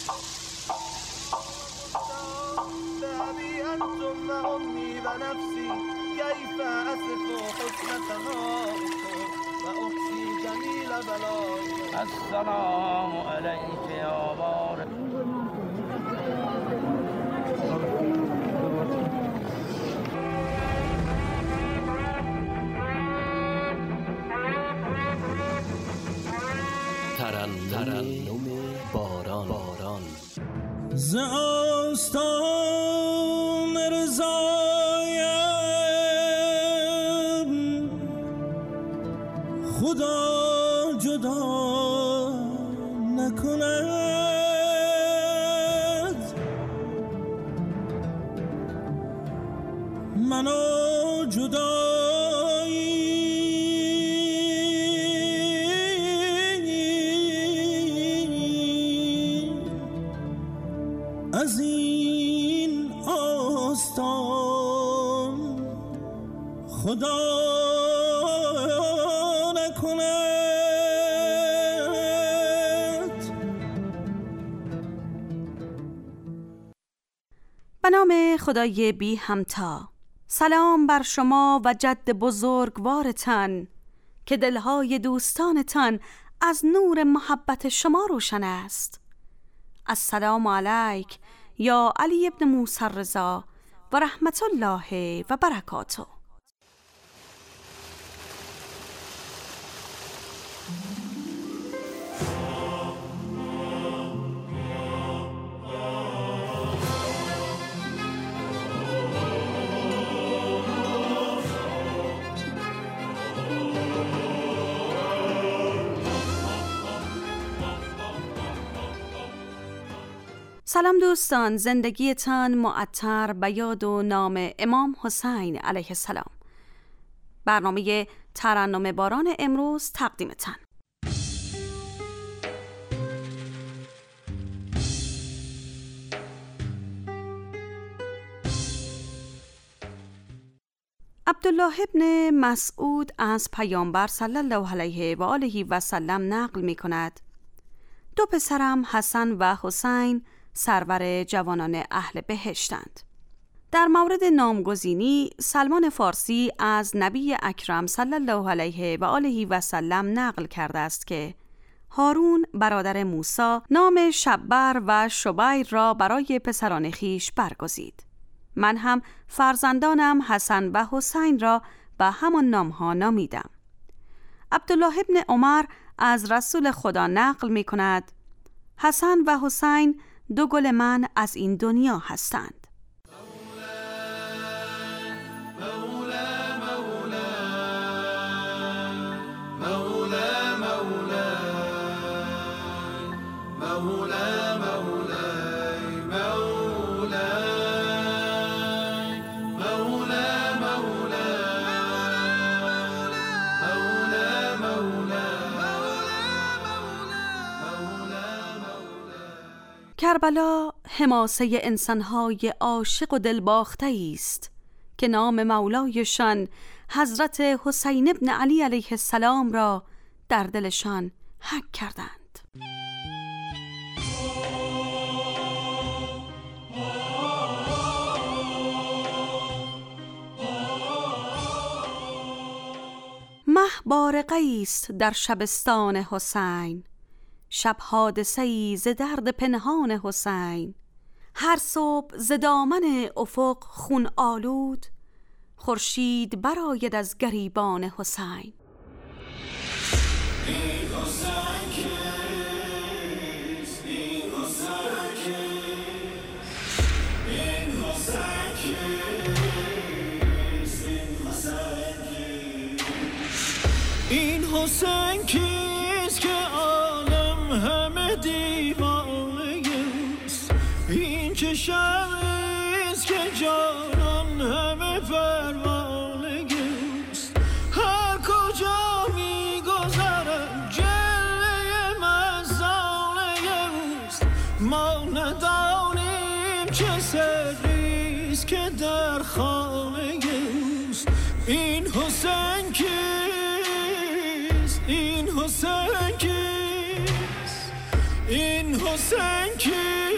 السلام علیک یا بار ترنم باران ز آستان رضایم خدا جدا نکند، منو جدایی از این آستان خدا نکند. به نام خدای بی همتا. سلام بر شما و جد بزرگوارتان که دلهای دوستانتان از نور محبت شما روشن است. السلام علیک یا علی ابن موسی الرضا و رحمت الله و برکاته. سلام دوستان، زندگیتان معطر به یاد و نام امام حسین علیه السلام. برنامه ترنم باران امروز تقدیمتان. عبدالله ابن مسعود از پیامبر صلی الله علیه و آله و سلم نقل می کند: دو پسرم حسن و حسین سرور جوانان اهل بهشتند. در مورد نامگزینی سلمان فارسی از نبی اکرم صلی الله علیه و آله و سلم نقل کرده است که هارون برادر موسی نام شبر و شبیر را برای پسران خیش برگزید. من هم فرزندانم حسن و حسین را به همان نامها نامیدم. عبدالله ابن عمر از رسول خدا نقل می کند: حسن و حسین دو گل من از این دنیا هستند. کربلا حماسه انسان‌های عاشق و دلباخته است که نام مولایشان حضرت حسین ابن علی علیه السلام را در دلشان حک کردند. مه بارقه است در شبستان حسین، شب حادثه‌ای ز درد پنهان حسین. هر صبح ز دامن افق خون آلود، خورشید برآید از گریبان حسین. این حسین کیست که عالم همه دیوانه است؟ این چه شبیست که جانان همه پروانه است؟ هر کجا می گذرم جلوه مزانه است. ما ندانیم چه سریست که در خانه است. این حسین کیست؟ این حسین کیست؟ این حسین کیست؟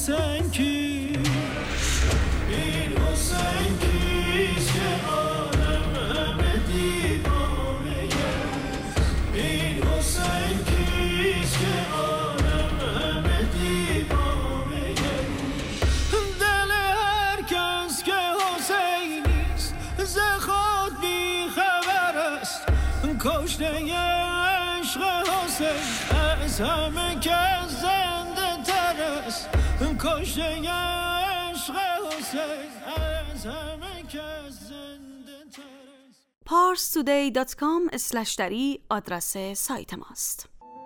حسین کی، این حسین کیست که عالم همه دیوانه است، این حسین کیست که عالم همه دیوانه است. دل هر کس که حسینیست ز خود بی خبر است، کشته عشق حسین از همه کس زنده تر است، کشته عشق حسین از همه کس زنده تر است. parstoday.com/dari آدرس سایت ماست.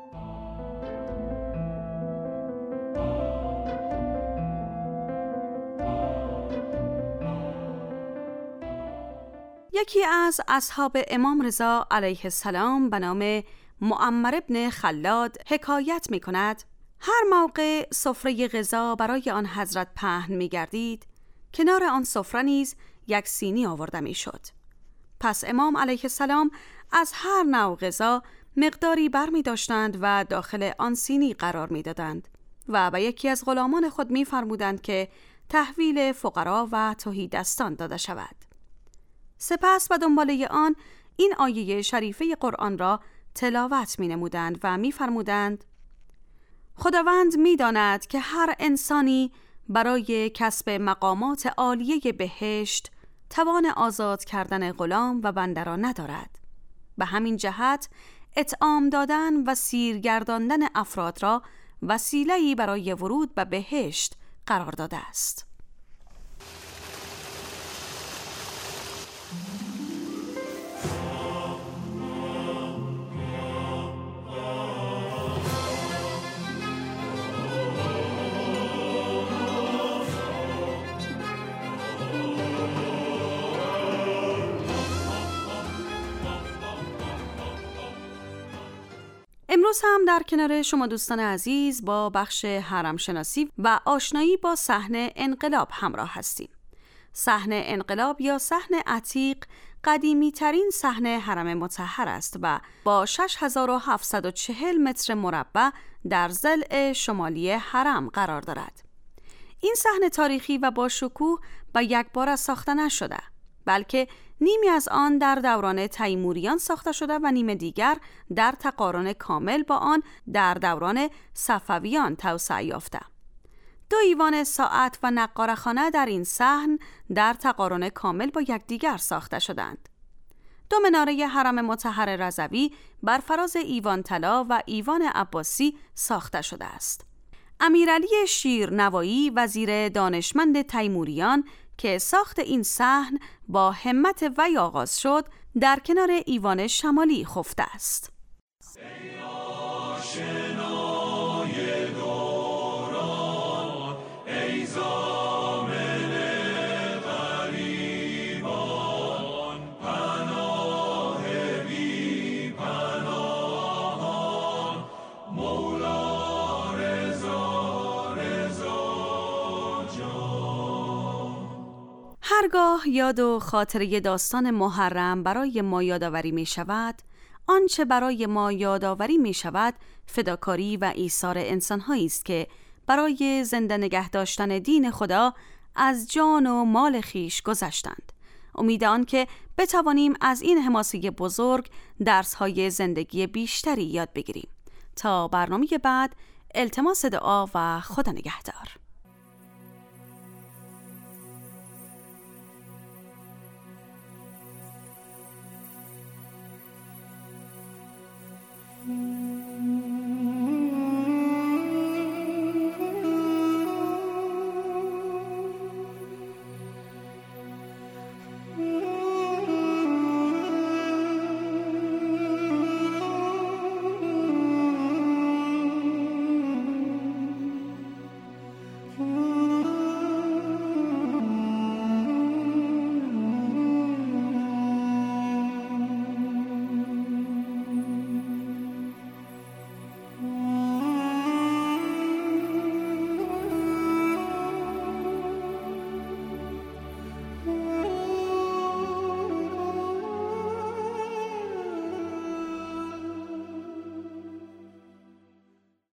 یکی از اصحاب امام رضا علیه السلام به نام معمر ابن خلاد حکایت می کند هر موقع سفره غذا برای آن حضرت پهن می گردید، کنار آن سفره نیز یک سینی آورده می شد. پس امام علیه السلام از هر نوع غذا مقداری بر می داشتند و داخل آن سینی قرار می دادند و به یکی از غلامان خود می فرمودند که تحویل فقرا و تهیدستان داده شود. سپس به دنباله آن این آیه شریفه قرآن را تلاوت می نمودند و می فرمودند خداوند می داند که هر انسانی برای کسب مقامات عالیه بهشت توان آزاد کردن غلام و بنده را ندارد. به همین جهت اطعام دادن و سیرگرداندن افراد را وسیله‌ای برای ورود به بهشت قرار داده است. امروز هم در کنار شما دوستان عزیز با بخش حرم شناسی و آشنایی با صحن انقلاب همراه هستیم. صحن انقلاب یا صحن عتیق قدیمی ترین صحن حرم مطهر است و با 6740 متر مربع در ضلع شمالی حرم قرار دارد. این صحن تاریخی و با شکوه با یک بار ساخته نشده، بلکه نیمی از آن در دوران تیموریان ساخته شده و نیم دیگر در تقارن کامل با آن در دوران صفویان توسعه یافته. 2 ایوان ساعت و نقاره‌خانه در این صحن در تقارن کامل با یکدیگر ساخته شدند. 2 مناره حرم مطهر رضوی بر فراز ایوان طلا و ایوان عباسی ساخته شده است. امیرعلی شیرنوایی وزیر دانشمند تیموریان که ساخت این صحن با همت وی آغاز شد، در کنار ایوان شمالی خفته است. هرگاه یاد و خاطره داستان محرم برای ما یادآوری می شود، آنچه برای ما یادآوری می شود فداکاری و ایثار انسان‌هایی است که برای زنده نگه داشتن دین خدا از جان و مال خیش گذشتند. امید آن که بتوانیم از این حماسه بزرگ درس‌های زندگی بیشتری یاد بگیریم. تا برنامه بعد، التماس دعا و خدا نگهدار.